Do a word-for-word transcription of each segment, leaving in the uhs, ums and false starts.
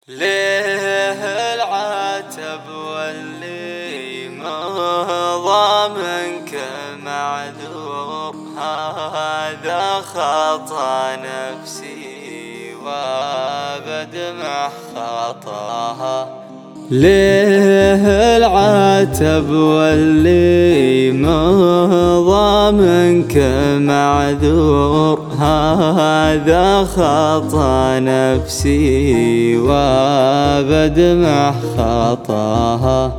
ليه العتب واللي مضى منك معذور، هذا خطأ نفسي وبدمع خطاها. ليه العتب واللي مضى منك معذور، هذا خطأ نفسي وبدمع خطاها.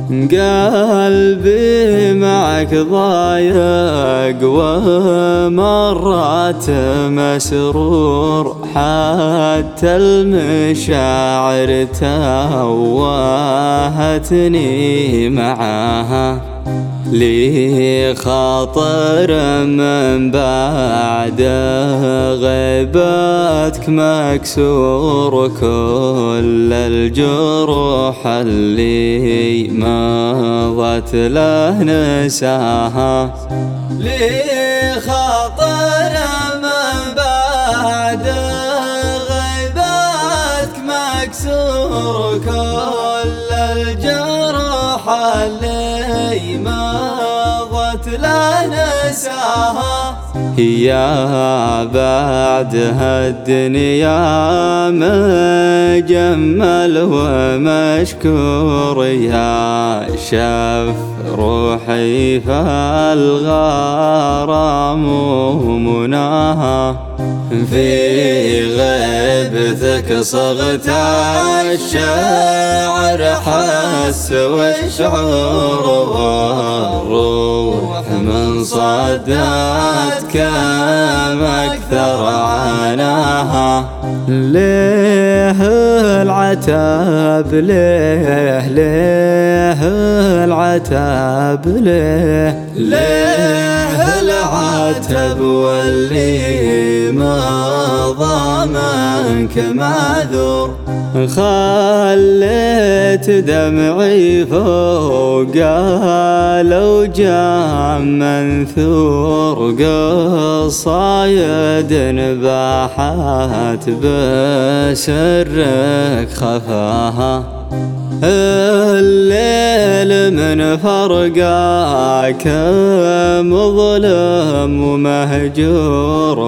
قلبي معك ضايق ومرات مسرور، حتى المشاعر توهتني معاها. لي خاطر من بعد غيبتك مكسور، كل الجروح اللي مضت له نساها. لي خاطر من بعد غيبتك مكسور، كل الجروح اللي مضت له نساها. يا بعدها الدنيا مجمل ومشكور، يا شف روحي فالغرام ومناها. في غيبتك صغت الشعر حس والشعور، والروح من صدتك ما أكثر عناها. ليه العتاب ليه ليه العتاب ليه ليه العتب واللي مضى منك معذور. خليت دمعي فوق الأوجام منثور، قصايد باحت بسرك خفاها. الليل من فرقاك مظلم ومهجور،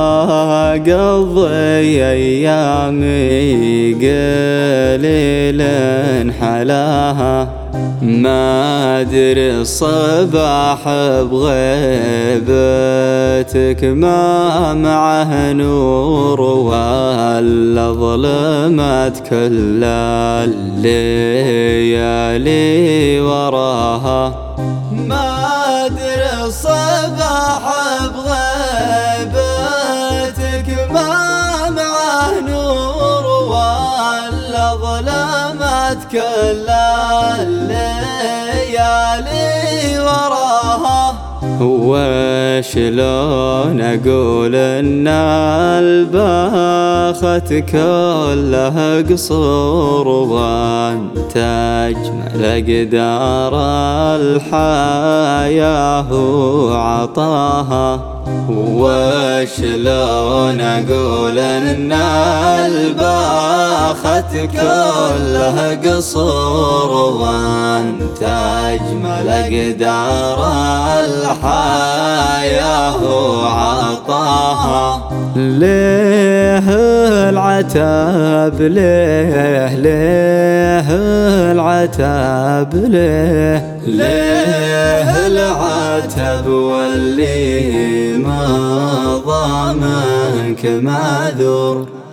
وقضي أيامي قليل حلاها. ما أدري الصباح بغيبتك ما معه نور، ولا ظلمت كل الليالي وراها. ما أدري الصباح بغيبتك ما معه نور، ولا ظلمت كل الليالي وراها. وشلون أقول إن الباخت كلها قصور، وأنت أجمل أقدار الحياة وعطاها. وشلون أقول إن الباخت كلها قصور، وأنت أجمل أقدار الحياة وعطاها. ليه العتاب ليه ليه العتاب ليه ليه العتب واللي مضى منك معذور.